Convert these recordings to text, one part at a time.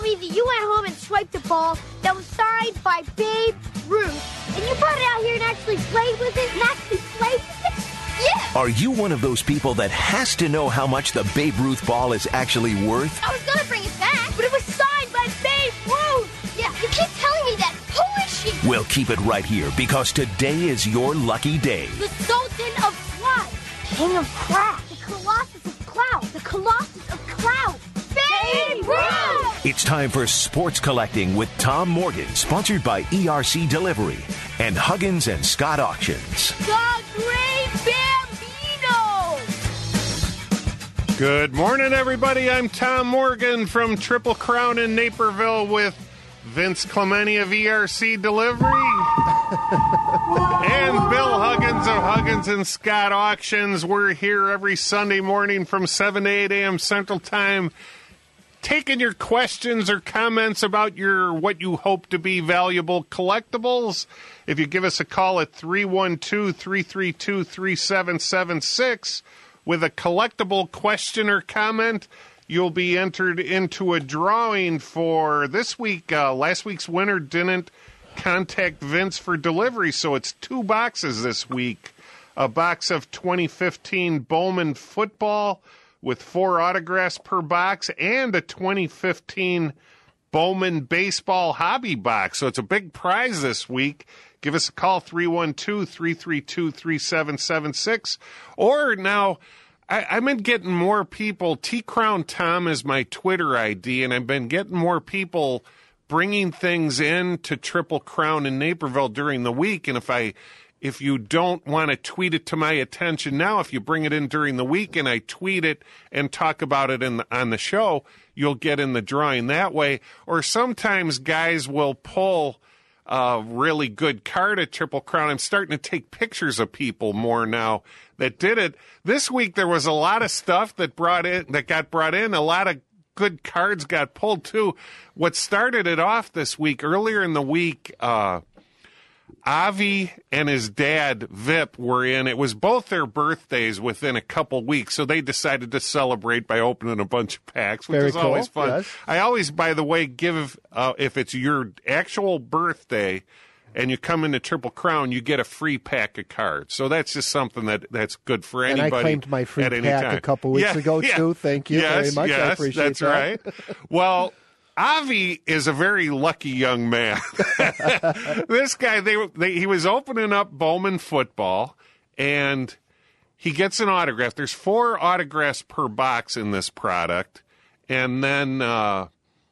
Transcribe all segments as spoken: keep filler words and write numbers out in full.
me that you went home and swiped a ball that was signed by Babe Ruth, and you brought it out here and actually played with it, and actually played with it? Yeah! Are you one of those people that has to know how much the Babe Ruth ball is actually worth? I was gonna bring it back, but it was signed by Babe Ruth! Yeah, you keep telling me that. Who is she? We'll keep it right here, because today is your lucky day. The Sultan of Cloud. King of Cloud. The Colossus of Cloud. The Colossus of Cloud. Babe Ruth! It's time for Sports Collecting with Tom Morgan, sponsored by E R C Delivery and Huggins and Scott Auctions. The Great Bambino! Good morning, everybody. I'm Tom Morgan from Triple Crown in Naperville with Vince Clementi of E R C Delivery and Bill Huggins of Huggins and Scott Auctions. We're here every Sunday morning from seven to eight a.m. Central Time, taking your questions or comments about your what you hope to be valuable collectibles. If you give us a call at three one two, three three two, three seven seven six with a collectible question or comment, you'll be entered into a drawing for this week. Uh, last week's winner didn't contact Vince for delivery, so it's two boxes this week. A box of twenty fifteen Bowman football with four autographs per box, and a twenty fifteen Bowman baseball hobby box. So it's a big prize this week. Give us a call, three one two, three three two, three seven seven six. Or now, I, I've been getting more people. T Crown Tom is my Twitter I D, and I've been getting more people bringing things in to Triple Crown in Naperville during the week. And if I, if you don't want to tweet it to my attention now, if you bring it in during the week and I tweet it and talk about it in the, on the show, you'll get in the drawing that way. Or sometimes guys will pull a really good card at Triple Crown. I'm starting to take pictures of people more now that did it. This week there was a lot of stuff that brought in that got brought in. A lot of good cards got pulled too. What started it off this week, earlier in the week, uh, Avi and his dad, Vip, were in. It was both their birthdays within a couple weeks, so they decided to celebrate by opening a bunch of packs, which Very is cool. always fun. Yes. I always, by the way, give, uh, if it's your actual birthday and you come into Triple Crown, you get a free pack of cards. So that's just something that, that's good for anybody. And I claimed my free at any pack time. a couple weeks yeah, ago, yeah. too. Thank you yes, very much. Yes, I appreciate that's that. right. Well, Avi is a very lucky young man. This guy, they, they he was opening up Bowman football, and he gets an autograph. There's four autographs per box in this product, and then uh,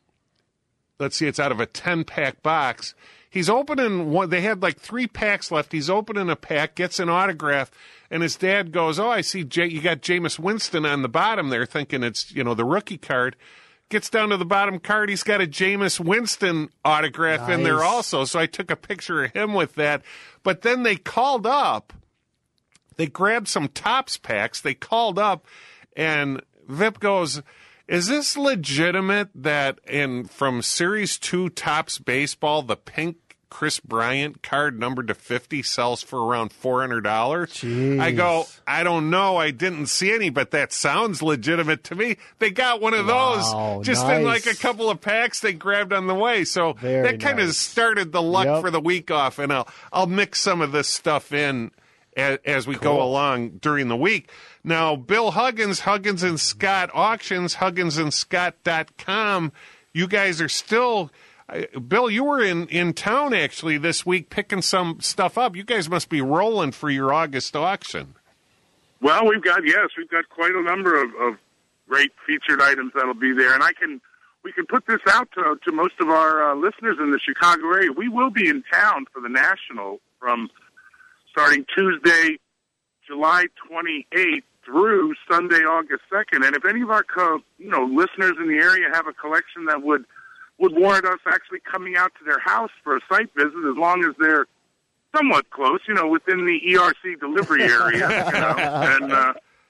let's see, it's out of a ten-pack box. He's opening one. They had like three packs left. He's opening a pack, gets an autograph, and his dad goes, "Oh, I see. Jay, you got Jameis Winston on the bottom there," thinking it's you know the rookie card. Gets down to the bottom card, he's got a Jameis Winston autograph Nice. in there also, so I took a picture of him with that. But then they called up, they grabbed some Topps packs, they called up, and Vip goes, "Is this legitimate that in from Series two Topps Baseball, the pink Chris Bryant card numbered to fifty sells for around four hundred dollars? Jeez. I go, "I don't know. I didn't see any, but that sounds legitimate to me." They got one of Wow, those just nice. in like a couple of packs they grabbed on the way. So Very that kind of nice. started the luck Yep. for the week off. And I'll, I'll mix some of this stuff in as, as we go along during the week. Now, Bill Huggins, Huggins and Scott Auctions, huggins and scott dot com. You guys are still... Bill, you were in, in town actually this week picking some stuff up. You guys must be rolling for your August auction. Well, we've got, yes, we've got quite a number of, of great featured items that'll be there. And I can, we can put this out to, to most of our uh, listeners in the Chicago area. We will be in town for the National from starting Tuesday, July twenty-eighth through Sunday, August second. And if any of our, co- you know, listeners in the area have a collection that would would warrant us actually coming out to their house for a site visit, as long as they're somewhat close, you know, within the E R C delivery area. You know, and uh,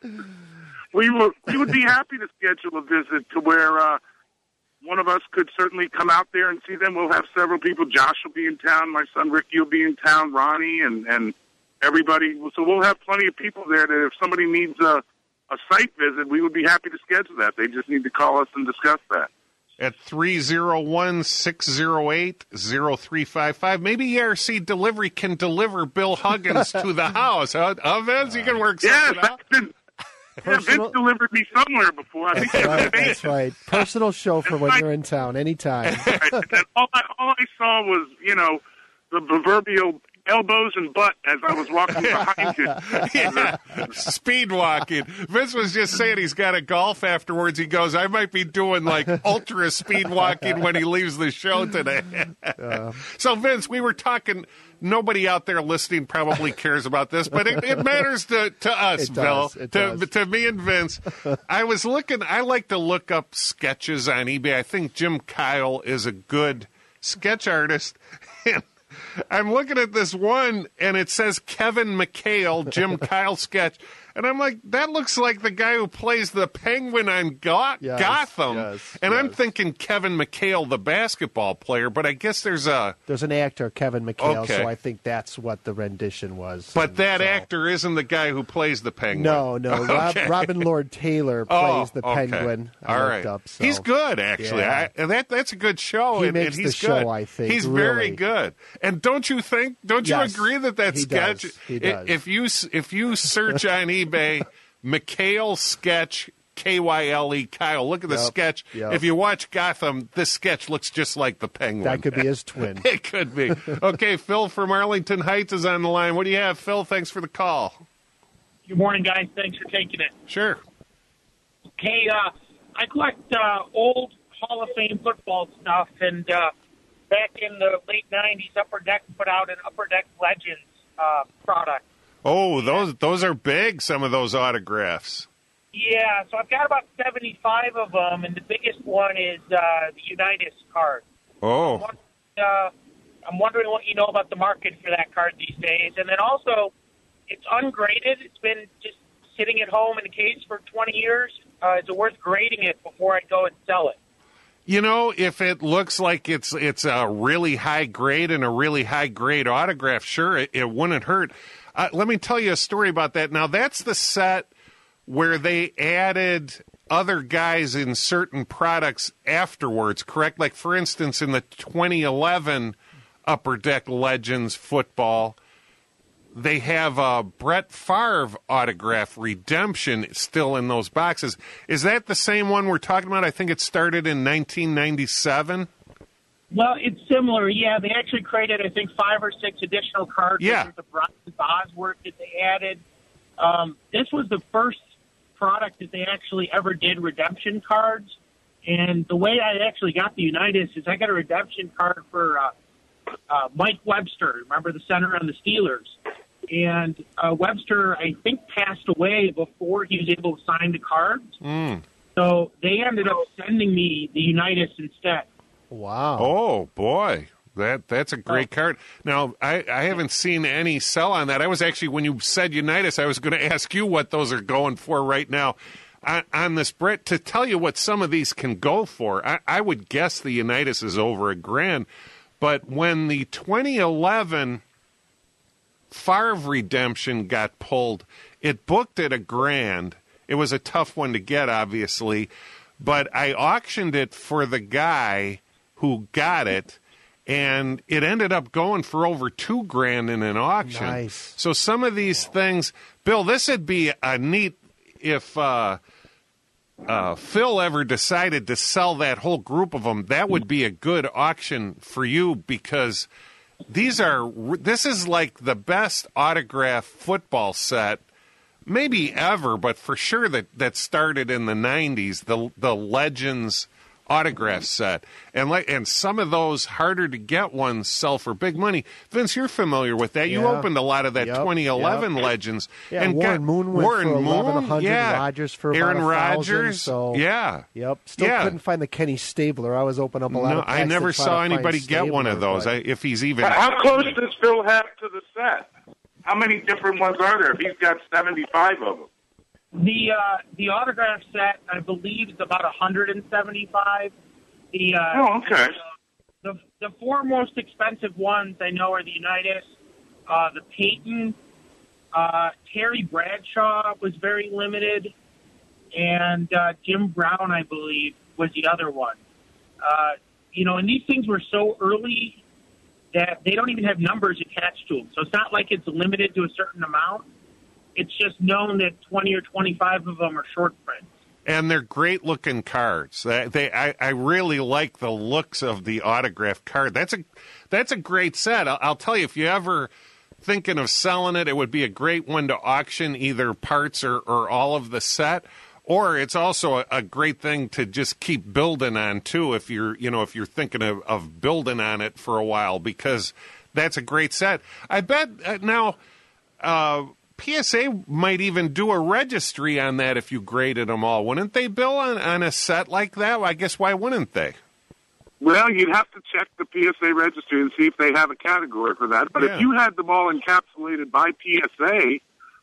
we will we would be happy to schedule a visit to where uh, one of us could certainly come out there and see them. We'll have several people. Josh will be in town. My son Ricky will be in town. Ronnie and and everybody. So we'll have plenty of people there that if somebody needs a a site visit, we would be happy to schedule that. They just need to call us and discuss that. at three oh one, six oh eight, oh three five five. Maybe E R C Delivery can deliver Bill Huggins to the house. Huh, huh Vince? You can work something yes, out. Been, yeah, Vince delivered me somewhere before. I think That's right. That's right. Personal chauffeur when you're in town, anytime. Right. And all, I, all I saw was, you know, the proverbial elbows and butt as I was walking behind you. Yeah. Speed walking. Vince was just saying he's got a golf afterwards. He goes, I might be doing like ultra speed walking when he leaves the show today. Uh, so, Vince, we were talking. Nobody out there listening probably cares about this, but it, it matters to, to us, it Bill, does, it to, does. to me and Vince. I was looking, I like to look up sketches on eBay. I think Jim Kyle is a good sketch artist. And I'm looking at this one, and it says Kevin McHale, Jim Kyle sketch. And I'm like, that looks like the guy who plays the Penguin on Go- Yes, Gotham. yes, and yes. I'm thinking Kevin McHale, the basketball player, but I guess there's a... There's an actor, Kevin McHale, Okay. so I think that's what the rendition was. But And that so- actor isn't the guy who plays the Penguin. No, no. Rob, Okay. Robin Lord Taylor Oh, plays the okay. Penguin. I All looked right. up, so. He's good, actually. Yeah. I, and that That's a good show. He and, makes and he's the good. show, I think, He's very really. good. And don't you think, don't you Yes, agree that that he sketch, does. He i- does. if you if you search on eBay, McHale sketch, K Y L E, Kyle, look at the Yep, sketch. yep. If you watch Gotham, this sketch looks just like the Penguin. That could be his twin. It could be. Okay, Phil from Arlington Heights is on the line. What do you have, Phil? Thanks for the call. Good morning, guys. Thanks for taking it. Sure. Hey, uh, I collect uh, old Hall of Fame football stuff, and uh, back in the late nineties, Upper Deck put out an Upper Deck Legends uh, product. Oh, those those are big, some of those autographs. Yeah, so I've got about seventy-five of them, and the biggest one is uh, the Unitas card. Oh. Uh, I'm wondering what you know about the market for that card these days. And then also, it's ungraded. It's been just sitting at home in a case for twenty years. Uh, is it worth grading it before I go and sell it? You know, if it looks like it's it's a really high grade and a really high grade autograph, sure, it, it wouldn't hurt. Uh, let me tell you a story about that. Now, that's the set where they added other guys in certain products afterwards, correct? Like, for instance, in the twenty eleven Upper Deck Legends football, they have a Brett Favre autograph redemption still in those boxes. Is that the same one we're talking about? I think it started in nineteen ninety-seven. Well, it's similar. Yeah, they actually created, I think, five or six additional cards. Yeah. The Brian Bosworth that they added. Um, this was the first product that they actually ever did redemption cards. And the way I actually got the Unitas is I got a redemption card for uh, uh, Mike Webster. Remember the center on the Steelers? And uh, Webster, I think, passed away before he was able to sign the cards. Mm. So they ended up sending me the Unitas instead. Wow. Oh, boy. That That's a great card. Now, I, I haven't seen any sell on that. I was actually, when you said Unitas, I was going to ask you what those are going for right now on, on this, Brett, to tell you what some of these can go for. I, I would guess the Unitas is over a grand. But when the twenty eleven Favre redemption got pulled, it booked at a grand. It was a tough one to get, obviously. But I auctioned it for the guy who got it, and it ended up going for over two grand in an auction. Nice. So some of these things, Bill, this would be a neat if uh, uh, Phil ever decided to sell that whole group of them. That would be a good auction for you because these are this is like the best autograph football set maybe ever, but for sure that, that started in the nineties, the the Legends autograph set. And like and some of those harder to get ones sell for big money. Vince, you're familiar with that. You Yeah. opened a lot of that Yep, twenty eleven yep. Legends. Yeah, and Warren got, Moon went Warren for Moon, eleven hundred, yeah. Rodgers for about Aaron one thousand, Rodgers, so yeah. Yep. Still Yeah. couldn't find the Kenny Stabler. I was opening up a lot No, of I packs never to try saw to find anybody get one of Stabler, those. but- I, if he's even How close does Phil have to the set? How many different ones are there? If he's got seventy-five of them. The uh, the autograph set, I believe, is about one hundred seventy-five. The uh, Oh, okay. The the four most expensive ones I know are the Unitas, uh, the Peyton, uh, Terry Bradshaw was very limited, and uh, Jim Brown, I believe, was the other one. Uh, you know, and these things were so early that they don't even have numbers attached to them. So it's not like it's limited to a certain amount. It's just known that twenty or twenty-five of them are short prints. And they're great-looking cards. They, they I, I really like the looks of the autographed card. That's a that's a great set. I'll, I'll tell you, if you ever thinking of selling it, it would be a great one to auction, either parts or, or all of the set. Or it's also a, a great thing to just keep building on too, if you're you know if you're thinking of, of building on it for a while, because that's a great set. I bet uh, now. Uh, P S A might even do a registry on that if you graded them all, wouldn't they, Bill, on, on a set like that? Well, I guess why wouldn't they? Well, you'd have to check the P S A registry and see if they have a category for that. But Yeah. if you had them all encapsulated by P S A,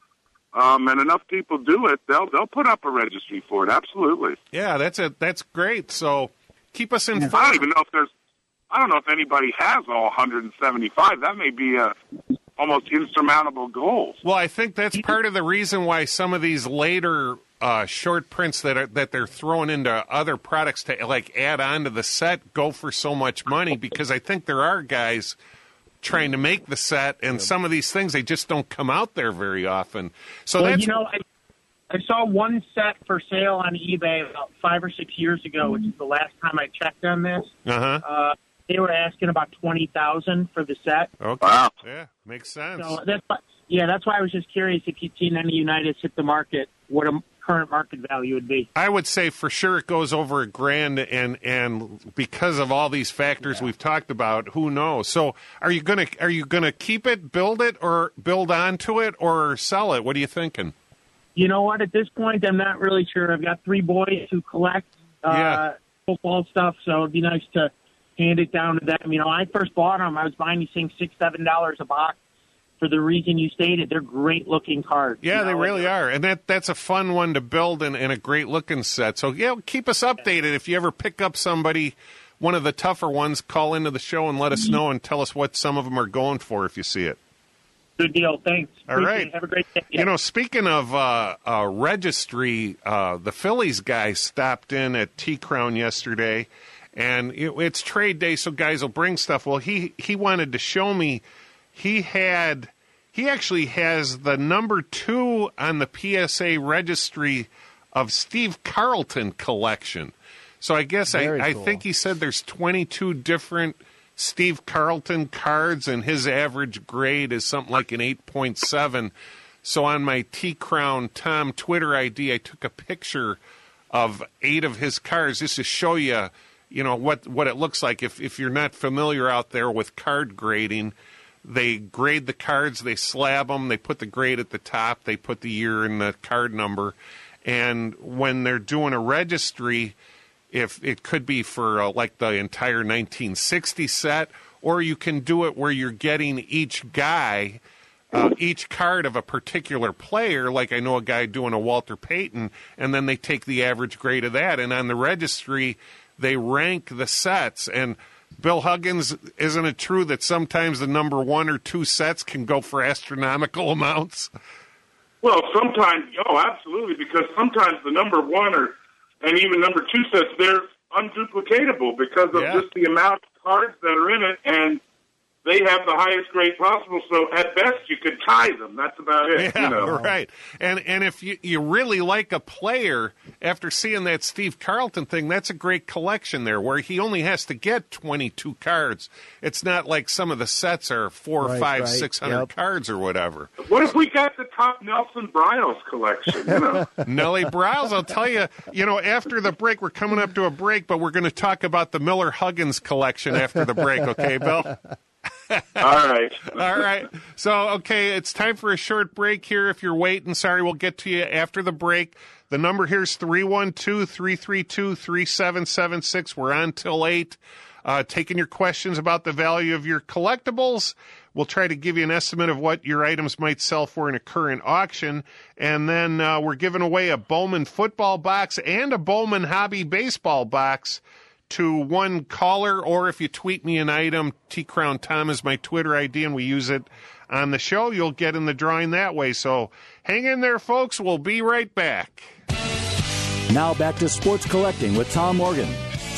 um, and enough people do it, they'll they'll put up a registry for it. Absolutely. Yeah, that's a that's great. So keep us informed. I don't even know if there's. I don't know if anybody has all one hundred seventy-five. That may be a almost insurmountable goal. Well, I think that's part of the reason why some of these later uh, short prints that are that they're throwing into other products to like add on to the set go for so much money, because I think there are guys trying to make the set, and some of these things they just don't come out there very often. So Well, that's you know, I, I saw one set for sale on eBay about five or six years ago, which is the last time I checked on this. uh-huh. Uh, they were asking about twenty thousand for the set. Okay. Wow. Yeah, makes sense. So that's why, yeah, that's why I was just curious if you'd seen any Unitas hit the market, what a current market value would be. I would say for sure it goes over a grand, and and because of all these factors Yeah. we've talked about, who knows? So are you gonna are you gonna keep it, build it, or build onto it, or sell it? What are you thinking? You know what? At this point, I'm not really sure. I've got three boys who collect uh, Yeah. football stuff, so it'd be nice to hand it down to them. You know, I first bought them. I was buying these things six, seven dollars a box for the reason you stated. They're great looking cards. Yeah, you they know? really are, and that that's a fun one to build and, and a great looking set. So yeah, keep us updated. If you ever pick up somebody, one of the tougher ones, call into the show and let us know and tell us what some of them are going for if you see it. Good deal. Thanks. All Appreciate right. it. Have a great day. You know, speaking of uh, uh, registry, uh, the Phillies guy stopped in at T-Crown yesterday, and it, it's trade day, so guys will bring stuff. Well, he, he wanted to show me he had he actually has the number two on the P S A registry of Steve Carlton collection. So I guess I, Very I cool. think he said there's twenty-two different Steve Carlton cards, and his average grade is something like an eight point seven. So on my T-Crown Tom Twitter I D, I took a picture of eight of his cards just to show you, you know, what, what it looks like. If if you're not familiar out there with card grading, they grade the cards, they slab them, they put the grade at the top, they put the year and the card number. And when they're doing a registry, if it could be for uh, like the entire nineteen sixty set, or you can do it where you're getting each guy, uh, each card of a particular player. Like I know a guy doing a Walter Payton, and then they take the average grade of that. And on the registry, they rank the sets. And Bill Huggins, isn't it true that sometimes the number one or two sets can go for astronomical amounts? Well, sometimes, oh, absolutely, because sometimes the number one or and even number two sets, they're unduplicatable because of Yeah. just the amount of cards that are in it, and they have the highest grade possible. So at best, you could tie them. That's about it. Yeah, you know? right. And and if you, you really like a player, after seeing that Steve Carlton thing, that's a great collection there, where he only has to get twenty-two cards. It's not like some of the sets are four, Right, five, right. six hundred Yep. cards or whatever. What if we got the top Nelson Bryles collection? You know? Nellie Browse, I'll tell you, you know, after the break, we're coming up to a break, but we're going to talk about the Miller Huggins collection after the break, okay, Bill? All right. All right. So, okay, it's time for a short break here. If you're waiting, sorry, we'll get to you after the break. The number here is three one two, three three two, three seven seven six. We're on till eight. Uh, taking your questions about the value of your collectibles. We'll try to give you an estimate of what your items might sell for in a current auction. And then uh, we're giving away a Bowman football box and a Bowman hobby baseball box to one caller, or if you tweet me an item, T Crown Tom is my Twitter I D, and we use it on the show, you'll get in the drawing that way. So hang in there, folks. We'll be right back. Now back to Sports Collecting with Tom Morgan.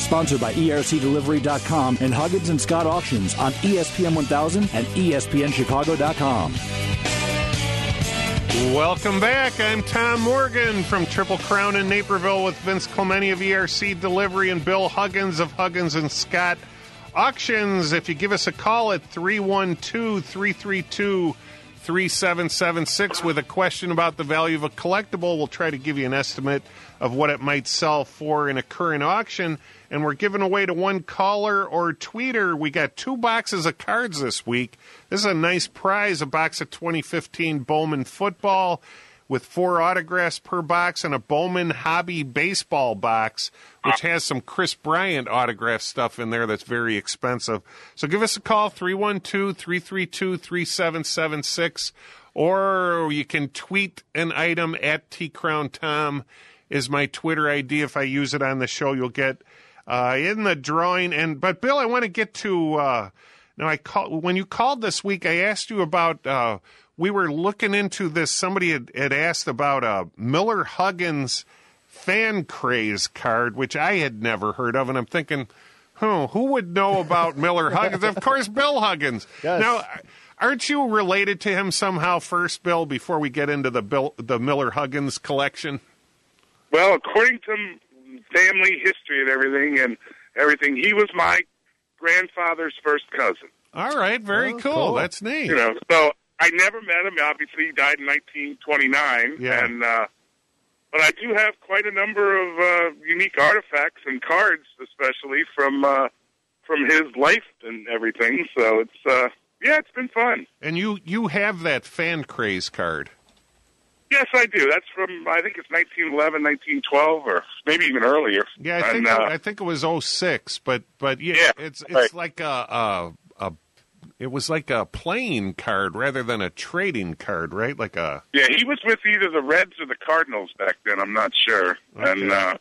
Sponsored by E R C Delivery dot com and Huggins and Scott Auctions on E S P N one thousand and E S P N Chicago dot com. Welcome back. I'm Tom Morgan from Triple Crown in Naperville with Vince Clementi of E R C Delivery and Bill Huggins of Huggins and Scott Auctions. If you give us a call at three one two, three three two, three seven seven six with a question about the value of a collectible, we'll try to give you an estimate of what it might sell for in a current auction. And we're giving away to one caller or tweeter. We got two boxes of cards this week. This is a nice prize, a box of twenty fifteen Bowman football with four autographs per box and a Bowman Hobby baseball box, which has some Chris Bryant autograph stuff in there that's very expensive. So give us a call, three one two, three three two, three seven seven six, or you can tweet an item at T Crown Tom is my Twitter I D. If I use it on the show, you'll get uh, in the drawing. And but Bill, I want to get to uh, now. I call when you called this week. I asked you about. Uh, we were looking into this. Somebody had, had asked about a Miller Huggins fan craze card, which I had never heard of, and I'm thinking, huh, who would know about Miller Huggins? Of course, Bill Huggins. Yes. Now, aren't you related to him somehow? First, Bill, before we get into the Bill, the Miller Huggins collection. Well, according to family history and everything, and everything, he was my grandfather's first cousin. All right, very Oh, cool. cool. That's neat. You know, so I never met him. Obviously, he died in nineteen twenty-nine, Yeah. and uh, but I do have quite a number of uh, unique artifacts and cards, especially from uh, from his life and everything. So it's uh, yeah, it's been fun. And you you have that fan craze card. Yes, I do. That's from, I think it's nineteen eleven, nineteen twelve, or maybe even earlier. Yeah, I think and, uh, I think it was oh six, but but yeah, Yeah, it's it's right. like a, a a it was like a playing card rather than a trading card, right? Like a yeah, he was with either the Reds or the Cardinals back then. I'm not sure. Okay. And uh,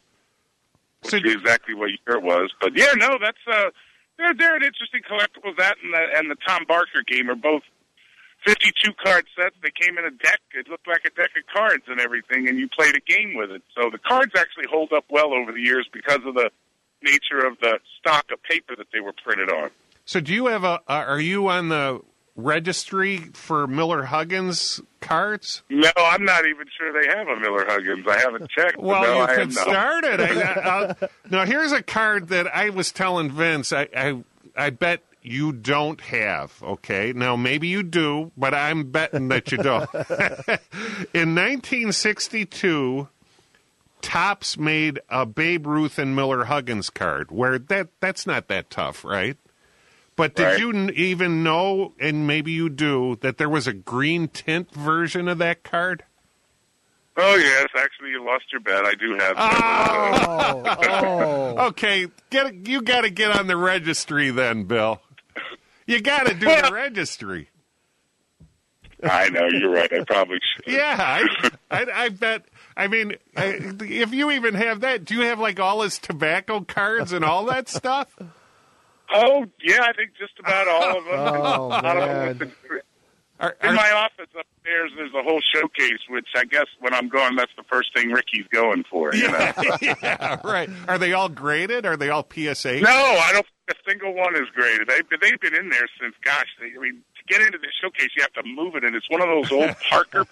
So- exactly what year it was. But yeah, no, that's uh, they're they're an interesting collectible. That and the and the Tom Barker game are both fifty-two card sets. They came in a deck. It looked like a deck of cards and everything, and you played a game with it. So the cards actually hold up well over the years because of the nature of the stock of paper that they were printed on. So do you have a? Uh, are you on the registry for Miller Huggins cards? No, I'm not even sure they have a Miller Huggins. I haven't checked. Well, no, you I could have not. start it. I, I, now, here's a card that I was telling Vince. I, I, I bet you don't have. Okay, now maybe you do, but I'm betting that you don't. In nineteen sixty-two, Topps made a Babe Ruth and Miller Huggins card. Where that that's not that tough, right? But did Right. you n- even know, and maybe you do, that there was a green tint version of that card? Oh, yes. Actually, you lost your bet. I do have Ah! them. Oh, oh. Okay, get you got to get on the registry then, Bill. You got to do the registry. I know. You're right. I probably should. Yeah, I, I, I bet. I mean, I, if you even have that, do you have like all his tobacco cards and all that stuff? Oh, yeah. I think just about all of them. Oh, A lot of them man. with the- Are, In are- my office upstairs, there's a whole showcase, which I guess when I'm going, that's the first thing Ricky's going for. You know? yeah, right. Are they all graded? Are they all P S A? No, I don't think a single one is graded. They've been, they've been in there since, gosh, they, I mean, to get into the showcase, you have to move it, and it's one of those old Parker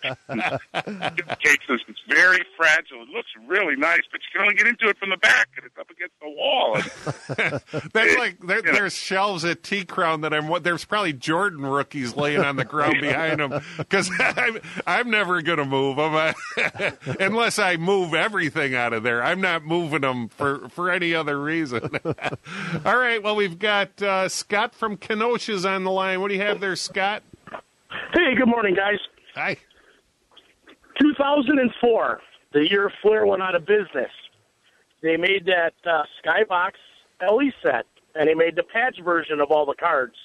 cases. It's very fragile. It looks really nice, but you can only get into it from the back, and it's up against the wall. And, That's like there, Yeah. there's shelves at T Crown that I'm. There's probably Jordan rookies laying on the ground behind them because I'm, I'm never going to move them I, unless I move everything out of there. I'm not moving them for for any other reason. All right. Well, we've got uh, Scott from Kenosha's on the line. What do you have there, Scott? Hey, good morning, guys. Hi. two thousand four, the year Flair went out of business. They made that uh, Skybox L E set, and they made the patch version of all the cards.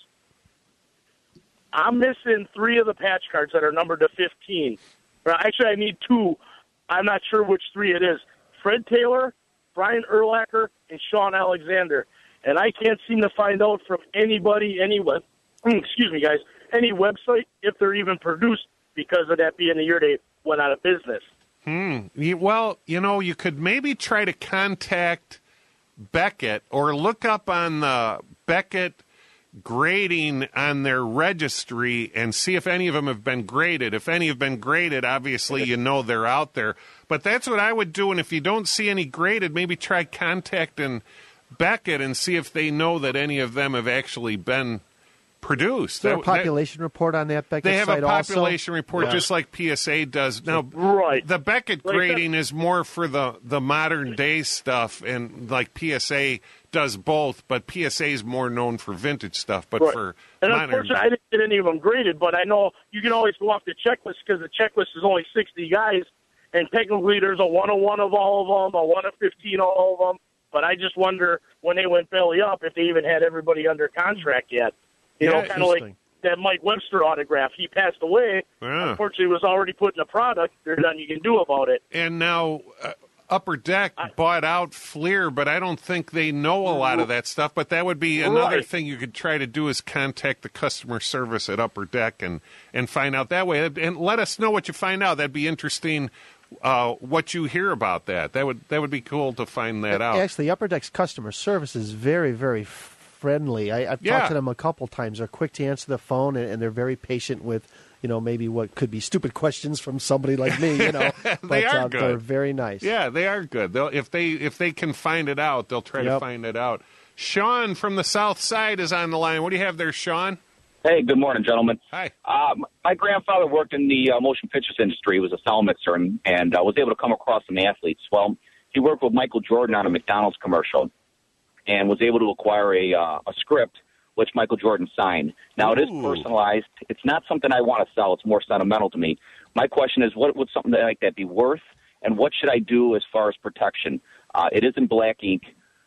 I'm missing three of the patch cards that are numbered to fifteen. Well, actually, I need two. I'm not sure which three it is. Fred Taylor, Brian Urlacher, and Sean Alexander. And I can't seem to find out from anybody, any web, excuse me, guys, any website if they're even produced because of that being the year they went out of business. Hmm. You- Well, you know, you could maybe try to contact Beckett, or look up on the Beckett grading on their registry and see if any of them have been graded. If any have been graded, obviously you know they're out there. But that's what I would do, and if you don't see any graded, maybe try contacting Beckett and see if they know that any of them have actually been produced. Is there that, a population that, report on that Beckett They have site a population also? report Yeah. just like P S A does. Now, Right. the Beckett Like grading is more for the, the modern day stuff, and like P S A does both, but P S A is more known for vintage stuff. But Right. for And modern, unfortunately, I didn't get any of them graded, but I know you can always go off the checklist because the checklist is only sixty guys, and technically there's a one oh one of all of them, a one of fifteen of all of them. But I just wonder when they went belly up if they even had everybody under contract yet. You Yeah, know, kind of like that Mike Webster autograph. He passed away. Yeah. Unfortunately, it was already put in a product. There's nothing you can do about it. and now uh, Upper Deck bought out Fleer, but I don't think they know a lot of that stuff. But that would be another Right. thing you could try to do is contact the customer service at Upper Deck and, and find out that way. And let us know what you find out. That'd be interesting. Uh, what you hear about that? That would that would be cool to find that out. Actually, Upper Deck's customer service is very, very friendly. I, I've Yeah. talked to them a couple times. They're quick to answer the phone, and, and they're very patient with, you know, maybe what could be stupid questions from somebody like me. You know, They but are uh, good. They're very nice. Yeah, they are good. They'll if they if they can find it out, they'll try to Yep. find it out. Sean from the South Side is on the line. What do you have there, Sean? Hey, good morning, gentlemen. Hi. Um, my grandfather worked in the uh, motion pictures industry. He was a sound mixer, and, and uh, was able to come across some athletes. Well, he worked with Michael Jordan on a McDonald's commercial and was able to acquire a, uh, a script, which Michael Jordan signed. Now, it is Ooh. personalized. It's not something I want to sell. It's more sentimental to me. My question is, what would something like that be worth, and what should I do as far as protection? Uh, it is in black ink,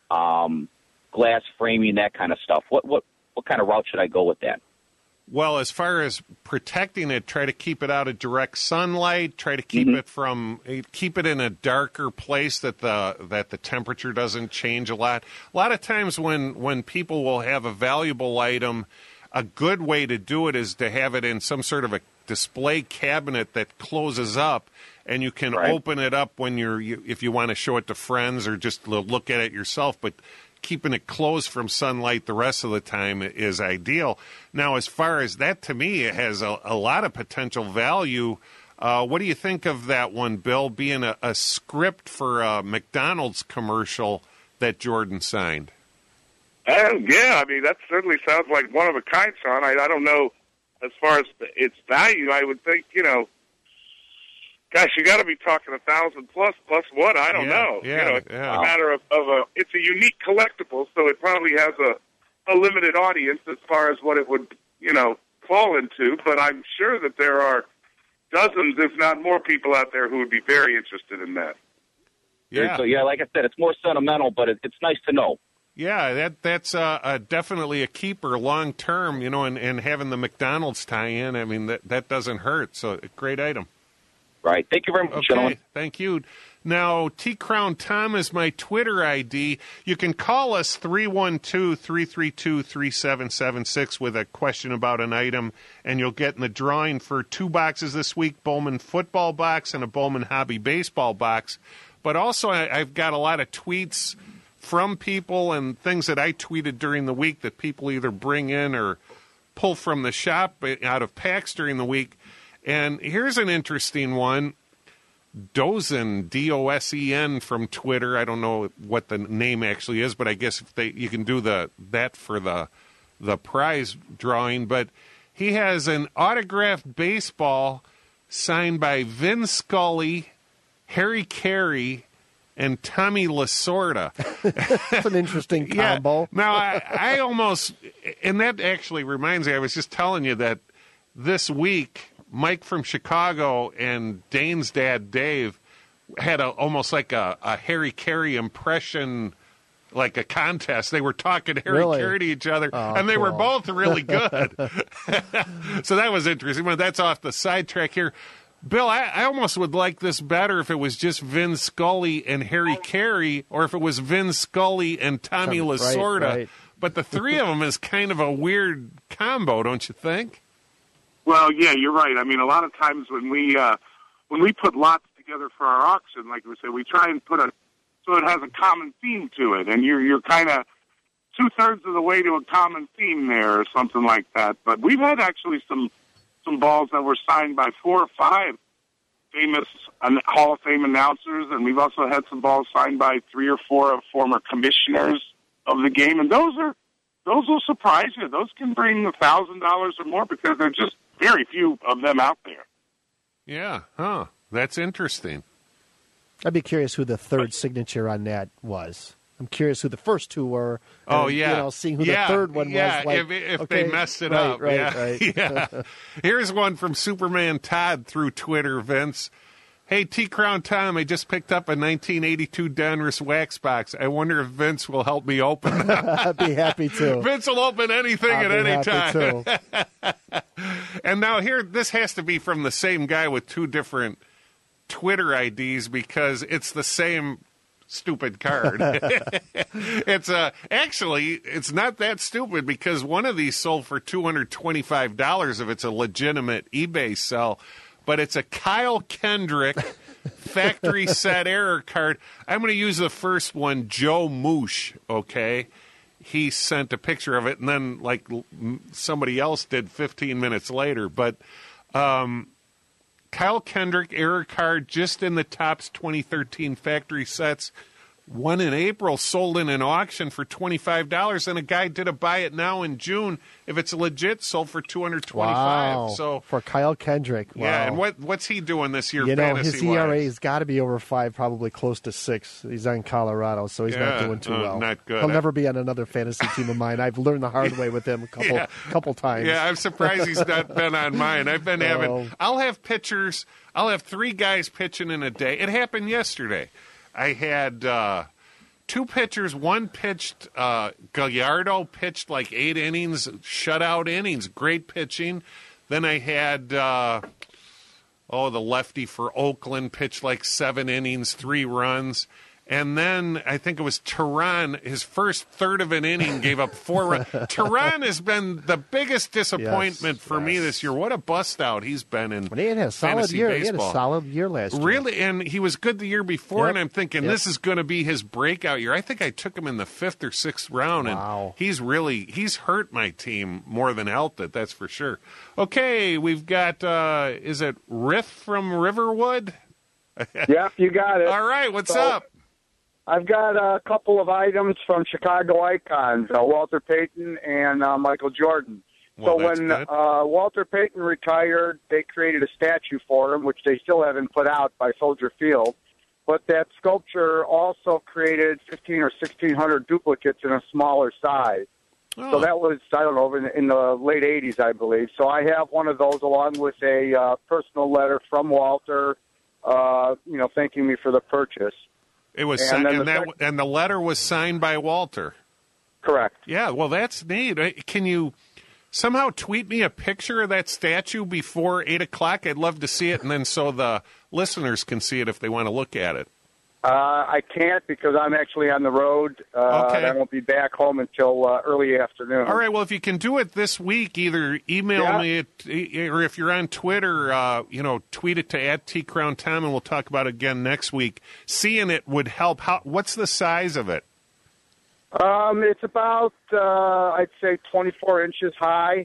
um, glass framing, that kind of stuff. What, what, what kind of route should I go with that? Well, as far as protecting it, try to keep it out of direct sunlight. Try to keep Mhm. it from keep it in a darker place that the that the temperature doesn't change a lot. A lot of times when when people will have a valuable item, a good way to do it is to have it in some sort of a display cabinet that closes up, and you can Right. open it up when you're you, if you want to show it to friends or just look at it yourself. But keeping it closed from sunlight the rest of the time is ideal. Now, as far as that, to me, it has a, a lot of potential value. Uh, what do you think of that one, Bill, being a, a script for a McDonald's commercial that Jordan signed? And yeah, I mean, that certainly sounds like one of a kind, Sean. I, I don't know as far as its value. I would think, you know, gosh, you got to be talking a thousand plus plus what? I don't Yeah, know. yeah, you know, it's yeah. a matter of, of a. It's a unique collectible, so it probably has a, a limited audience as far as what it would, you know, fall into. But I'm sure that there are dozens, if not more, people out there who would be very interested in that. Yeah. So, yeah, like I said, it's more sentimental, but it, it's nice to know. Yeah, that that's uh, uh, definitely a keeper long term, you know, and, and having the McDonald's tie in, I mean, that, that doesn't hurt. So, a great item. Right. Thank you very much, Okay, gentlemen. thank you. Now, T Crown Tom is my Twitter I D. You can call us three one two, three three two, three seven seven six with a question about an item, and you'll get in the drawing for two boxes this week, Bowman football box and a Bowman hobby baseball box. But also, I, I've got a lot of tweets from people and things that I tweeted during the week that people either bring in or pull from the shop out of packs during the week. And here's an interesting one. Dosen, D O S E N from Twitter. I don't know what the name actually is, but I guess if they you can do the that for the the prize drawing. But he has an autographed baseball signed by Vin Scully, Harry Carey, and Tommy Lasorda. That's an interesting Yeah. combo. Now, I, I almost, and that actually reminds me, I was just telling you that this week, Mike from Chicago and Dane's dad, Dave, had a, almost like a, a Harry Carey impression, like a contest. They were talking Harry Really? Carey to each other, Oh, and they were cool. both really good. So that was interesting. But that's off the sidetrack here. Bill, I, I almost would like this better if it was just Vin Scully and Harry Carey, or if it was Vin Scully and Tommy Right, Lasorda. right. But the three of them is kind of a weird combo, don't you think? Well, yeah, you're right. I mean, a lot of times when we uh, when we put lots together for our auction, like we said, we try and put a so it has a common theme to it, and you're you're kind of two-thirds of the way to a common theme there or something like that. But we've had actually some some balls that were signed by four or five famous Hall of Fame announcers, and we've also had some balls signed by three or four of former commissioners of the game, and those are those will surprise you. Those can bring a thousand dollars or more because there's just very few of them out there. Yeah, huh? That's interesting. I'd be curious who the third signature on that was. I'm curious who the first two were. And, oh, yeah. You know, seeing who yeah. the third one yeah. was. Like, if if okay, they messed it right, up. Right, yeah. right. yeah. Here's one from Superman Todd through Twitter, Vince. Hey, T-Crown Tom, I just picked up a nineteen eighty-two Donruss wax box. I wonder if Vince will help me open it. I'd be happy to. Vince will open anything I'd at be any happy time. And now here, this has to be from the same guy with two different Twitter I Ds because it's the same stupid card. It's a actually it's not that stupid because one of these sold for two hundred twenty-five dollars if it's a legitimate eBay sell, but it's a Kyle Kendrick factory set error card. I'm going to use the first one, Joe Moosh, okay? He sent a picture of it, and then like somebody else did fifteen minutes later, but um Kyle Kendrick error card just in the Topps twenty thirteen factory sets. One in April sold in an auction for twenty-five dollars, and a guy did a buy it now in June. If it's legit, sold for two hundred twenty-five dollars. Wow. So for Kyle Kendrick. Wow. Yeah, and what what's he doing this year? You know, his fantasy-wise? E R A has got to be over five, probably close to six. He's on Colorado, so he's Yeah, not doing too uh, well. not good. He'll never be on another fantasy team of mine. I've learned the hard way with him a couple Yeah. couple times. Yeah, I'm surprised he's not been on mine. I've been having. Oh. I'll have pitchers. I'll have three guys pitching in a day. It happened yesterday. I had uh, two pitchers. One pitched. Uh, Gallardo pitched like eight innings, shutout innings, great pitching. Then I had. Uh, oh, the lefty for Oakland pitched like seven innings, three runs. And then I think it was Tehran, his first third of an inning gave up four runs. Tehran has been the biggest disappointment Yes, for me yes. this year. What a bust out he's been in But he had a solid fantasy year. baseball. He had a solid year last year. Really, and he was good the year before, Yep. and I'm thinking Yep. this is going to be his breakout year. I think I took him in the fifth or sixth round, Wow. and he's really, he's hurt my team more than helped it, that's for sure. Okay, we've got, uh, is it Riff from Riverwood? Yep, you got it. All right, what's So, up? I've got a couple of items from Chicago icons, uh, Walter Payton and uh, Michael Jordan. Well, so that's when good. uh, Walter Payton retired, they created a statue for him, which they still haven't put out by Soldier Field. But that sculpture also created fifteen or sixteen hundred duplicates in a smaller size. Oh. So that was, I don't know, in, in the late eighties, I believe. So I have one of those along with a uh, personal letter from Walter, uh, you know, thanking me for the purchase. It was, And si- then and, the that, sec- and the letter was signed by Walter. Correct. Yeah, well, that's neat. Uh, Can you somehow tweet me a picture of that statue before eight o'clock? I'd love to see it, and then so the listeners can see it if they want to look at it. Uh, I can't because I'm actually on the road. Uh, Okay. and I won't be back home until uh, early afternoon. All right, well, if you can do it this week, either email Yeah. me, it, or if you're on Twitter, uh, you know, tweet it to at TCrownTom, and we'll talk about it again next week. Seeing it would help. How? What's the size of it? Um, it's about, uh, I'd say, twenty-four inches high.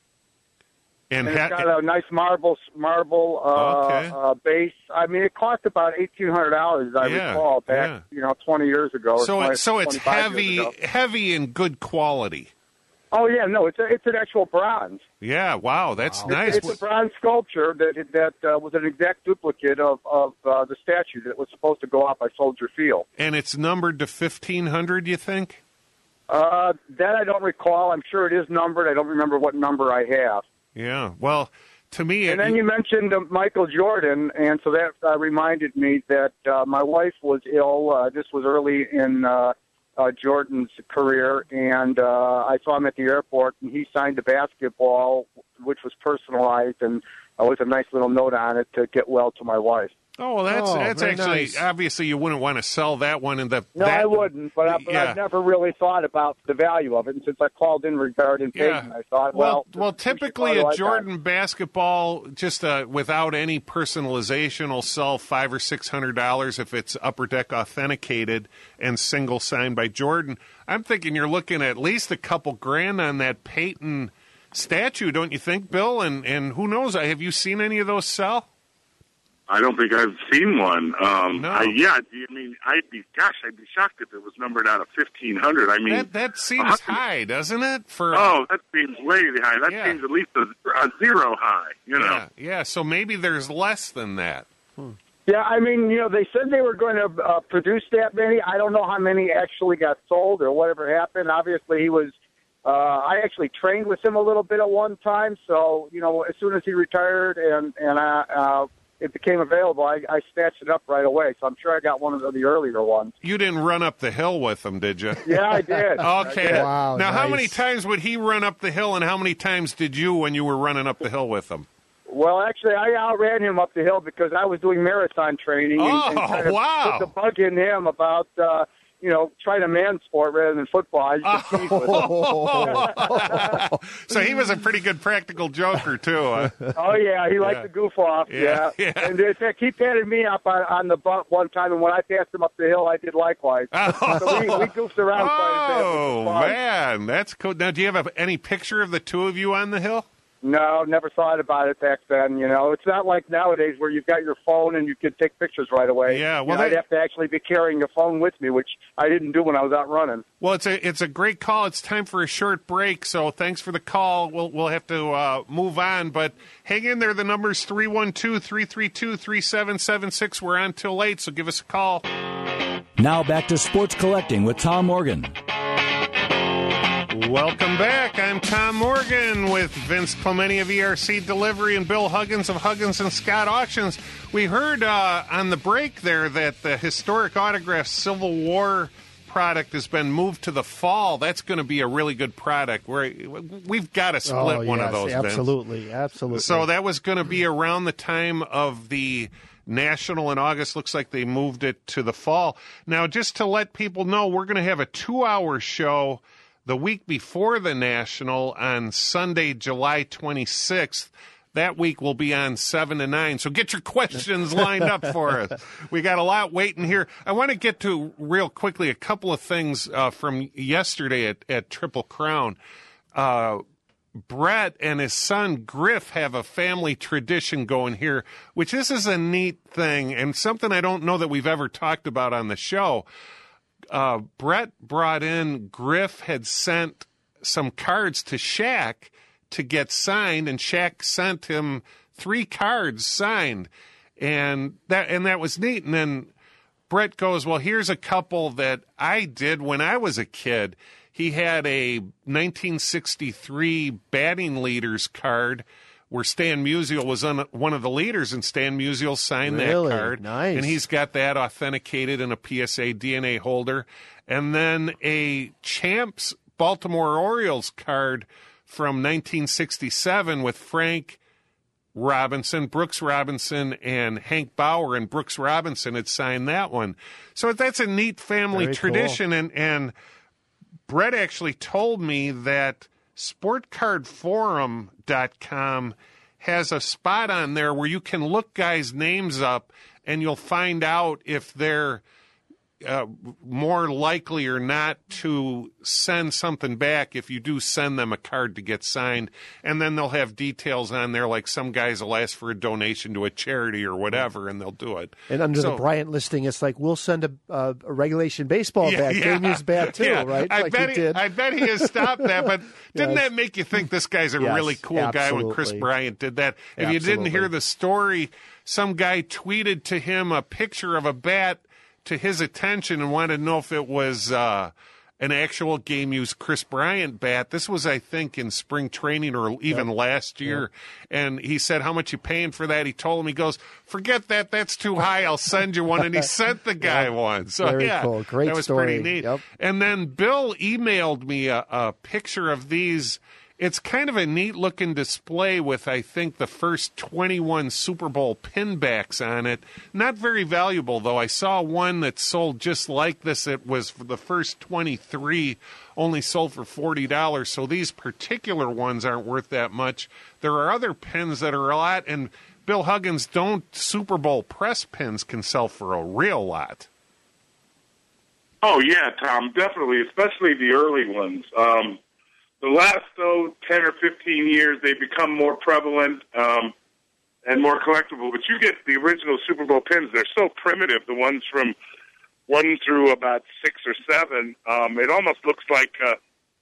And, And it's ha- got a nice marble marble uh, Okay. uh, base. I mean, it cost about eighteen hundred dollars, as I Yeah, recall, back yeah. you know twenty years ago. or so, twenty, it, so it's twenty-five heavy, years ago. heavy and good quality. Oh yeah, no, it's a, it's an actual bronze. Yeah, wow, that's nice. It's, it's a bronze sculpture that that uh, was an exact duplicate of of uh, the statue that was supposed to go out by Soldier Field. And it's numbered to fifteen hundred, you think? Uh, that I don't recall. I'm sure it is numbered. I don't remember what number I have. Yeah, well, to me... And it, then you mentioned uh, Michael Jordan, and so that uh, reminded me that uh, my wife was ill. Uh, this was early in uh, uh, Jordan's career, and uh, I saw him at the airport, and he signed a basketball, which was personalized, and uh, with a nice little note on it to get well to my wife. Oh, well, that's Oh, that's very actually nice. obviously you wouldn't want to sell that one, and the No, that, I wouldn't, but, I, but yeah. I've never really thought about the value of it. And since I called in regarding Yeah. Peyton, I thought, well, well, well, this is typically Chicago, a I Jordan basketball, just uh, without any personalization, will sell five or six hundred dollars if it's Upper Deck authenticated and single signed by Jordan. I'm thinking you're looking at least a couple grand on that Peyton statue, don't you think, Bill? And and who knows? Have you seen any of those sell? I don't think I've seen one. Um, No. I, yeah, I mean, I'd be, gosh, I'd be shocked if it was numbered out of fifteen hundred. I mean, That that seems hundred- high, doesn't it? For oh, that seems way high. That Yeah. seems at least a, a zero high. You know. yeah, yeah. So maybe there's less than that. Yeah, I mean, you know, they said they were going to uh, produce that many. I don't know how many actually got sold or whatever happened. Obviously, he was. Uh, I actually trained with him a little bit at one time. So, you know, as soon as he retired and and I, uh, it became available, I, I snatched it up right away. So I'm sure I got one of the, the earlier ones. You didn't run up the hill with him, did you? Yeah, I did. Okay. I did. Wow, Now, how nice. many times would he run up the hill, and how many times did you when you were running up the hill with him? Well, actually, I outran him up the hill because I was doing marathon training. And, and Oh, kind of wow. put the bug in him about, uh, you know, trying a man sport rather than football. I used to tease with him. So he was a pretty good practical joker, too. Huh? Oh, yeah, he liked Yeah. to goof off, Yeah, yeah. yeah. And in fact, he patted me up on, on the butt one time, and when I passed him up the hill, I did likewise. So we, we goofed around quite a bit. Oh, It was fun. man, that's cool. Now, do you have a, any picture of the two of you on the hill? No, never thought about it back then. You know, it's not like nowadays where you've got your phone and you can take pictures right away. Yeah, You well, know, I'd that- have to actually be carrying a phone with me, which I didn't do when I was out running. Well, it's a it's a great call. It's time for a short break, so thanks for the call. We'll we'll have to uh, move on, but hang in there. The number's three one two, three three two, three seven seven six. We're on till late, so give us a call. Now back to Sports Collecting with Tom Morgan. Welcome back. I'm Tom Morgan with Vince Clementi of E R C Delivery and Bill Huggins of Huggins and Scott Auctions. We heard uh, on the break there that the historic autograph Civil War product has been moved to the fall. That's going to be a really good product. We're, we've got to split Oh, one yes, of those, Vince. absolutely, absolutely. So that was going to be around the time of the National in August. Looks like they moved it to the fall. Now, just to let people know, we're going to have a two-hour show the week before the National on Sunday, July twenty-sixth. That week will be on seven to nine. So get your questions lined up for us. We got a lot waiting here. I want to get to real quickly a couple of things uh, from yesterday at, at Triple Crown. Uh, Brett and his son Griff have a family tradition going here, which this is a neat thing and something I don't know that we've ever talked about on the show. Uh, Brett brought in, Griff had sent some cards to Shaq to get signed, and Shaq sent him three cards signed, and that and that was neat. And then Brett goes, well, here's a couple that I did when I was a kid. He had a nineteen sixty-three batting leaders card where Stan Musial was on one of the leaders, and Stan Musial signed Really? that card. Nice. And he's got that authenticated in a P S A D N A holder. And then a Champs Baltimore Orioles card from nineteen sixty-seven with Frank Robinson, Brooks Robinson, and Hank Bauer, and Brooks Robinson had signed that one. So that's a neat family Very tradition. And, and Brett actually told me that sport card forum dot com has a spot on there where you can look guys' names up and you'll find out if they're uh, more likely or not to send something back if you do send them a card to get signed. And then they'll have details on there, like some guys will ask for a donation to a charity or whatever, and they'll do it. And under So- the Bryant listing, it's like, we'll send a, a, a regulation baseball bat, game used bat too, Yeah. right? I like bet he he, did. I bet he has stopped that, but didn't Yes. that make you think this guy's a Yes, really cool guy when Chris absolutely. Bryant did that? If you didn't Absolutely. hear the story, some guy tweeted to him a picture of a bat to his attention and wanted to know if it was uh, an actual game-used Chris Bryant bat. This was, I think, in spring training or even Yep. last year. And he said, how much you paying for that? He told him, he goes, forget that. That's too high. I'll send you one. And he sent the guy Yep. one. So, Very yeah, cool. Great that was story. pretty neat. Yep. And then Bill emailed me a, a picture of these It's kind of a neat-looking display with, I think, the first twenty-one Super Bowl pinbacks on it. Not very valuable, though. I saw one that sold just like this. It was for the first twenty-three, only sold for forty dollars. So these particular ones aren't worth that much. There are other pins that are a lot, and Bill Huggins, don't Super Bowl press pins can sell for a real lot. Oh, yeah, Tom, definitely, especially the early ones. Um, the last, though, ten or fifteen years, they've become more prevalent um, and more collectible. But you get the original Super Bowl pins. They're so primitive, the ones from one through about six or seven. Um, it almost looks like uh,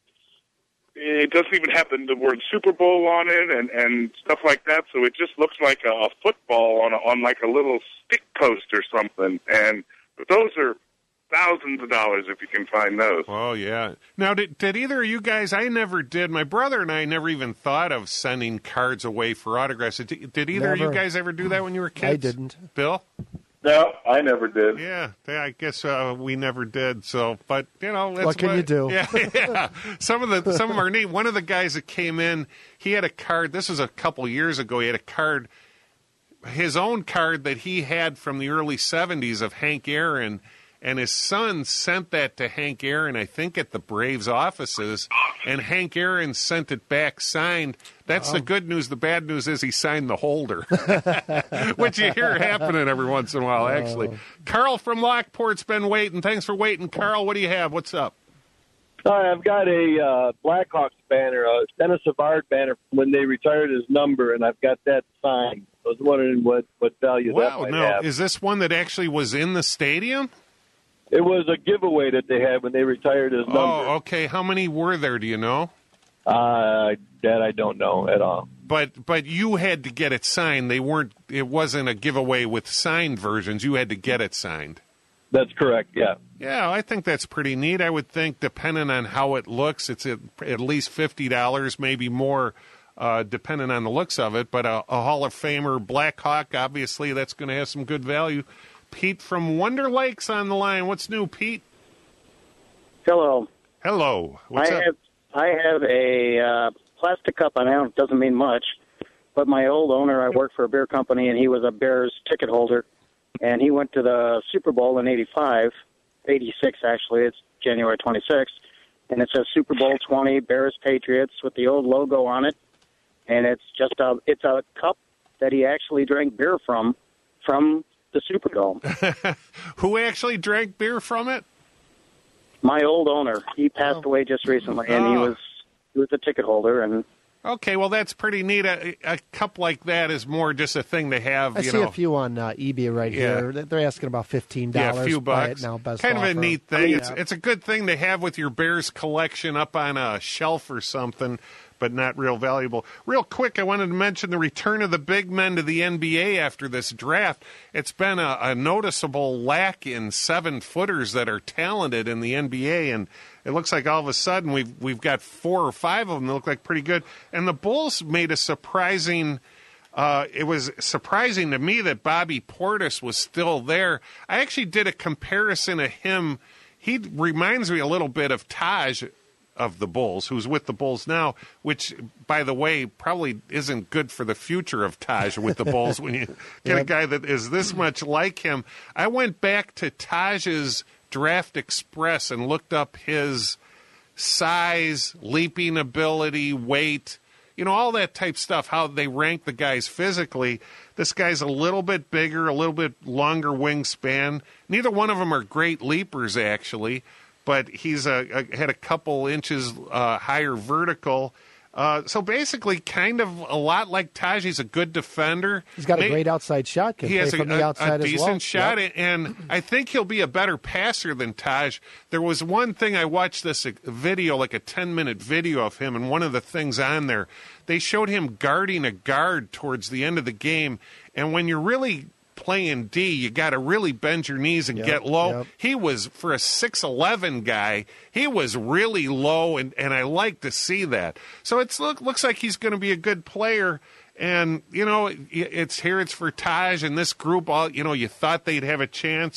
it doesn't even have the, the word Super Bowl on it and, and stuff like that. So it just looks like a, a football on, a, on like a little stick post or something. And but those are thousands of dollars if you can find those. Oh, yeah. Now, did, did either of you guys, I never did, my brother and I never even thought of sending cards away for autographs. Did, did either Never. of you guys ever do that when you were kids? I didn't. Bill? No, I never did. Yeah, I guess uh, we never did. So, but you know, that's What can you do? Yeah, yeah. Some of the some of them are neat. One of the guys that came in, he had a card. This was a couple years ago. He had a card, his own card that he had from the early seventies of Hank Aaron. And his son sent that to Hank Aaron, I think, at the Braves offices, and Hank Aaron sent it back signed. That's oh. the good news. The bad news is he signed the holder, which you hear happening every once in a while, actually. Oh. Carl from Lockport's been waiting. Thanks for waiting. Carl, what do you have? What's up? Hi, I've got a uh, Blackhawks banner, a Dennis Savard banner from when they retired his number, and I've got that signed. I was wondering what, what value wow, that might no. have. Is this one that actually was in the stadium? It was a giveaway that they had when they retired his number. Oh, okay. How many were there, do you know? Uh, that I don't know at all. But but you had to get it signed. They weren't. It wasn't a giveaway with signed versions. You had to get it signed. That's correct, yeah. Yeah, I think that's pretty neat. I would think, depending on how it looks, it's at, at least fifty dollars, maybe more, uh, depending on the looks of it. But a, a Hall of Famer, Black Hawk, obviously, that's going to have some good value. Pete from Wonder Lakes on the line. What's new, Pete? Hello. Hello. What's I up? have I have a uh, plastic cup. I know it doesn't mean much, but my old owner, I worked for a beer company, and he was a Bears ticket holder, and he went to the Super Bowl in eighty-five, eighty-six actually. It's January twenty-sixth, and it says Super Bowl twenty, Bears Patriots with the old logo on it, and it's just a it's a cup that he actually drank beer from from the Superdome. Who actually drank beer from it? My old owner. He passed oh. away just recently, and oh. he was he was a ticket holder. And okay, well, that's pretty neat. A, a cup like that is more just a thing to have. I you see know. a few on uh, eBay right yeah. here. They're asking about fifteen dollars. Yeah, a few bucks. Now, best kind offer. of a neat thing. Yeah. It's it's a good thing to have with your Bears collection up on a shelf or something, but not real valuable. Real quick, I wanted to mention the return of the big men to the N B A after this draft. It's been a, a noticeable lack in seven-footers that are talented in the N B A, and it looks like all of a sudden we've we've got four or five of them that look like pretty good. And the Bulls made a surprising uh, – it was surprising to me that Bobby Portis was still there. I actually did a comparison of him. He reminds me a little bit of Taj of the Bulls, who's with the Bulls now, which, by the way, probably isn't good for the future of Taj with the Bulls when you get yep. a guy that is this much like him. I went back to Taj's Draft Express and looked up his size, leaping ability, weight, you know, all that type stuff, how they rank the guys physically. This guy's a little bit bigger, a little bit longer wingspan. Neither one of them are great leapers, actually, but he's a, a, had a couple inches uh, higher vertical. Uh, so basically, kind of a lot like Taj. He's a good defender. He's got a May, great outside shot. Can he play has a, from the outside a, a as decent well. shot, Yep. and I think he'll be a better passer than Taj. There was one thing I watched this video, like a ten-minute video of him, and one of the things on there, they showed him guarding a guard towards the end of the game, and when you're really playing D, you got to really bend your knees and yep, get low. yep. He was, for a six eleven guy, he was really low, and, and I like to see that. So it look, looks like he's going to be a good player. And, you know, it's here, it's for Taj and this group. All you know, you thought they'd have a chance,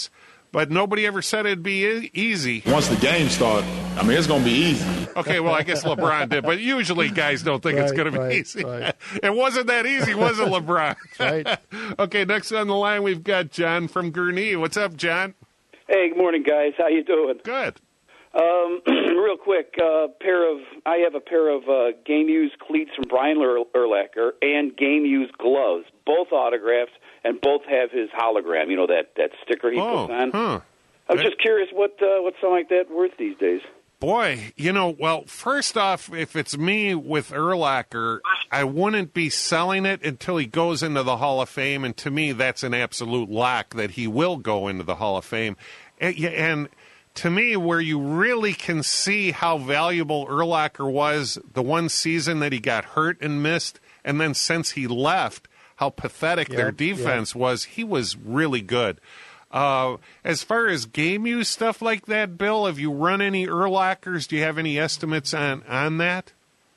but nobody ever said it'd be e- easy. Once the game starts, I mean, it's going to be easy. Okay, well, I guess LeBron did, but usually guys don't think Right, it's going to be right, easy. right. It wasn't that easy, was it, LeBron? Right. Okay, next on the line, we've got John from Gurnee. What's up, John? Hey, good morning, guys. How you doing? Good. Um, real quick, uh, pair of I have a pair of uh, game used cleats from Brian Ur- Urlacher and game used gloves, both autographs, and both have his hologram. You know that, that sticker he Oh, puts on. huh. I'm just curious what uh, what's something like that worth these days. Boy, you know, well, first off, if it's me with Urlacher, I wouldn't be selling it until he goes into the Hall of Fame, and to me, that's an absolute lock that he will go into the Hall of Fame. And, and to me, where you really can see how valuable Urlacher was the one season that he got hurt and missed, and then since he left, how pathetic Yep, their defense yep. was, he was really good. Uh, as far as game use stuff like that, Bill, have you run any Urlachers? Do you have any estimates on, on that?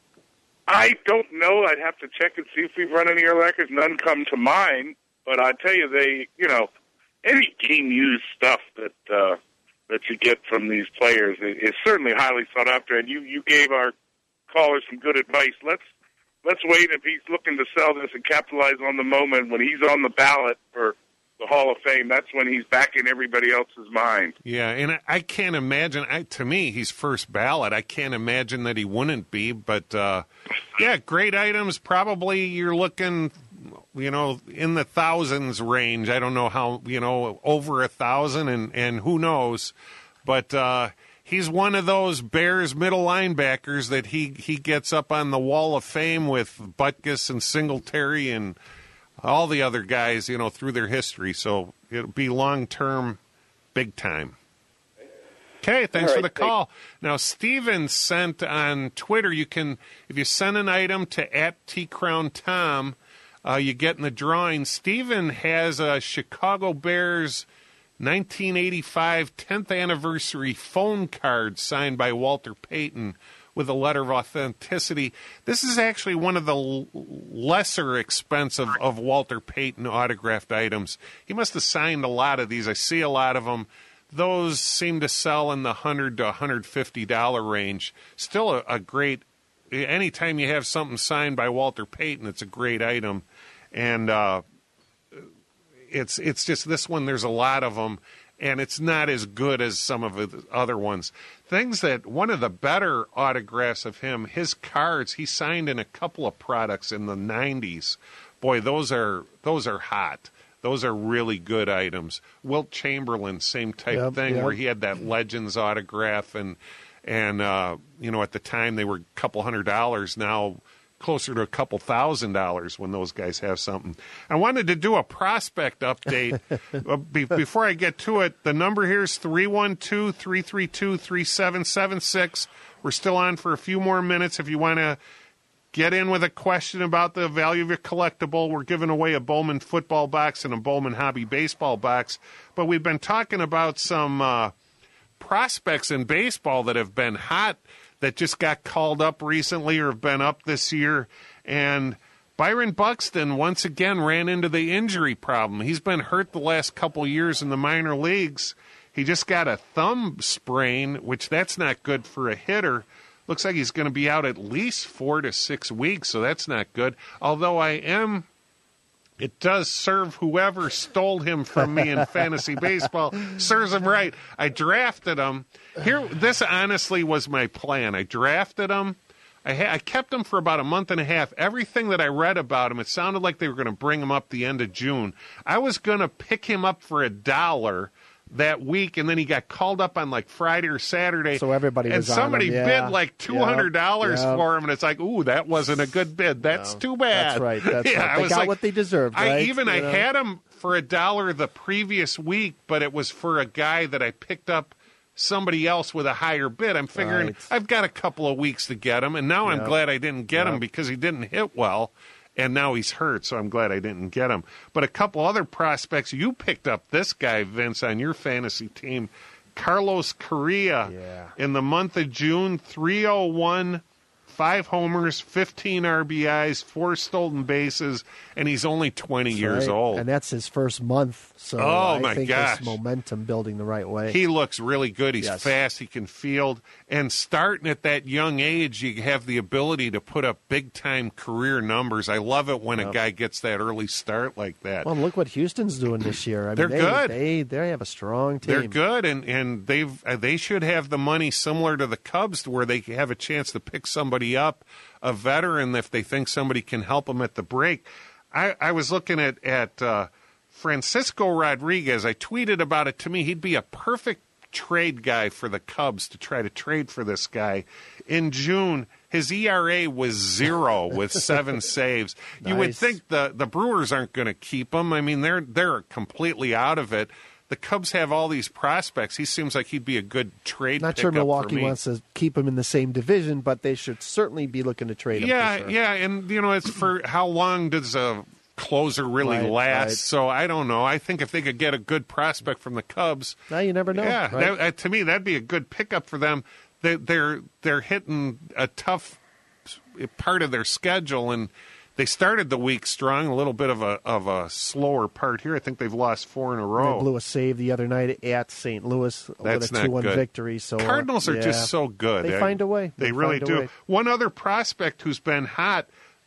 I don't know. I'd have to check and see if we've run any Urlachers. None come to mind, but I tell you, they, you know, any game-used stuff that uh, that you get from these players is certainly highly sought after. And you, you gave our callers some good advice. Let's let's wait if he's looking to sell this and capitalize on the moment when he's on the ballot for the Hall of Fame. That's when he's back in everybody else's mind. Yeah, and I, I can't imagine. I, to me, he's first ballot. I can't imagine that he wouldn't be. But uh, yeah, great items. Probably you're looking, you know, in the thousands range. I don't know how, you know, over a thousand, and and who knows. But uh, he's one of those Bears middle linebackers that he he gets up on the Wall of Fame with Butkus and Singletary and all the other guys, you know, through their history. So it'll be long-term, big time. Okay, thanks All for right, the call. Now, Steven sent on Twitter, you can, if you send an item to at T Crown Tom, uh, you get in the drawing. Steven has a Chicago Bears nineteen eighty-five tenth anniversary phone card signed by Walter Payton with a letter of authenticity. This is actually one of the l- lesser expensive of Walter Payton autographed items. He must have signed a lot of these. I see a lot of them. Those seem to sell in the one hundred to one hundred fifty dollars range. Still a, a great, anytime you have something signed by Walter Payton, it's a great item. And uh, it's it's just this one, there's a lot of them, and it's not as good as some of the other ones. Things that, one of the better autographs of him, his cards, he signed in a couple of products in the nineties. Boy, those are those are hot. Those are really good items. Wilt Chamberlain, same type Yep, thing, yep. where he had that Legends autograph, and and uh, you know, at the time they were a couple hundred dollars. Now closer to a couple thousand dollars when those guys have something. I wanted to do a prospect update. uh, be, before I get to it, the number here is three one two, three three two, three seven seven six. We're still on for a few more minutes. If you want to get in with a question about the value of your collectible, we're giving away a Bowman football box and a Bowman hobby baseball box. But we've been talking about some uh, prospects in baseball that have been hot, that just got called up recently or have been up this year. And Byron Buxton once again ran into the injury problem. He's been hurt the last couple years in the minor leagues. He just got a thumb sprain, which that's not good for a hitter. Looks like he's going to be out at least four to six weeks, so that's not good. Although I am, it does serve whoever stole him from me in fantasy baseball, serves him right. I drafted him. Here, this honestly was my plan. I drafted him. I, ha- I kept him for about a month and a half. Everything that I read about him, it sounded like they were going to bring him up the end of June. I was going to pick him up for a dollar that week, and then he got called up on like Friday or Saturday. So everybody and was on somebody him, yeah. bid like two hundred dollars Yep, yep. for him, and it's like, ooh, that wasn't a good bid. That's No, too bad. That's right. That's yeah, right. I They was got like, what they deserved, I right? even You I know? had him for a dollar the previous week, but it was for a guy that I picked up somebody else with a higher bid. I'm figuring Right. I've got a couple of weeks to get him, and now I'm Yep. glad I didn't get him Yep. because he didn't hit well. And now he's hurt, so I'm glad I didn't get him. But a couple other prospects, you picked up this guy, Vince, on your fantasy team, Carlos Correa. Yeah. In the month of June, three oh one five homers, fifteen R B Is, four stolen bases, and he's only twenty That's years right. old. And that's his first month. So Oh, I my think gosh. there's momentum building the right way. He looks really good. He's Yes. fast. He can field. And starting at that young age, you have the ability to put up big-time career numbers. I love it when a Yep. guy gets that early start like that. Well, look what Houston's doing this year. I mean, They're they, good. They they have a strong team. They're good, and, and they've uh, they should have the money similar to the Cubs, to where they have a chance to pick somebody up, a veteran, if they think somebody can help them at the break. I, I was looking at at uh, Francisco Rodriguez. I tweeted about it. To me, he'd be a perfect trade guy for the Cubs to try to trade for this guy. In June, his E R A was zero with seven saves. You would Nice. think the, the Brewers aren't going to keep him. I mean, they're they're completely out of it. The Cubs have all these prospects. He seems like he'd be a good trade Not sure pickup for Milwaukee me. wants to keep him in the same division, but they should certainly be looking to trade him. Yeah, for sure. yeah, and you know, it's for how long does a closer really Right, last? right. So I don't know. I think if they could get a good prospect from the Cubs, Now you never know. yeah, right? that, uh, to me that'd be a good pickup for them. They, they're they're hitting a tough part of their schedule, and they started the week strong. A little bit of a of a slower part here. I think they've lost four in a row. They blew a save the other night at Saint Louis That's with a not two one good. victory. So uh, Cardinals are yeah. just so good. They I- find a way. They, They really find a do. way. One other prospect who's been hot,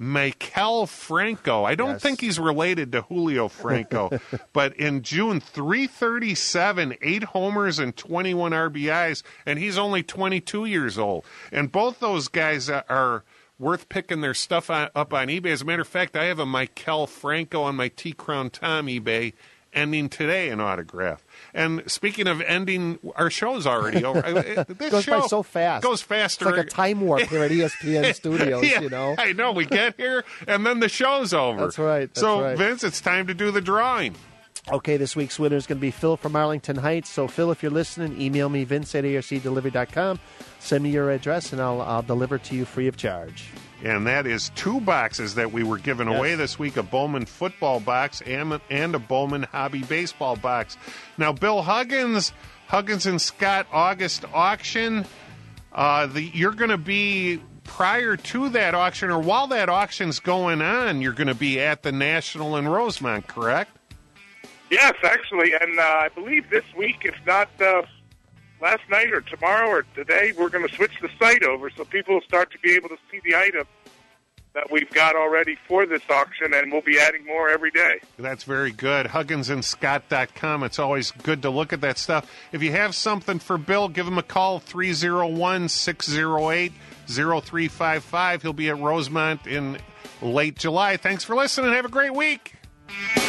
Mikel Franco. I don't Yes. think he's related to Julio Franco, but in June, three thirty-seven, eight homers and twenty-one R B Is, and he's only twenty-two years old. And both those guys are- are worth picking their stuff on, up on eBay. As a matter of fact, I have a Mikel Franco on my T Crown Tom eBay, ending today an autograph. And speaking of ending, our show's already over. This It goes show by so fast. Goes faster. It's like a time warp here at E S P N Studios, Yeah, you know. I know. We get here, and then the show's over. That's right, that's so, right. Vince, it's time to do the drawing. Okay, this week's winner is going to be Phil from Arlington Heights. So, Phil, if you're listening, email me, vince at A R C delivery dot com. Send me your address, and I'll, I'll deliver to you free of charge. And that is two boxes that we were giving Yes. away this week, a Bowman football box and, and a Bowman hobby baseball box. Now, Bill Huggins, Huggins and Scott August auction, uh, the, you're going to be, prior to that auction, or while that auction's going on, you're going to be at the National in Rosemont, correct? Yes, actually, and uh, I believe this week, if not uh, last night or tomorrow or today, we're going to switch the site over so people will start to be able to see the item that we've got already for this auction, and we'll be adding more every day. That's very good. Huggins and Scott dot com. It's always good to look at that stuff. If you have something for Bill, give him a call, three oh one, six oh eight, oh three five five. He'll be at Rosemont in late July. Thanks for listening. Have a great week.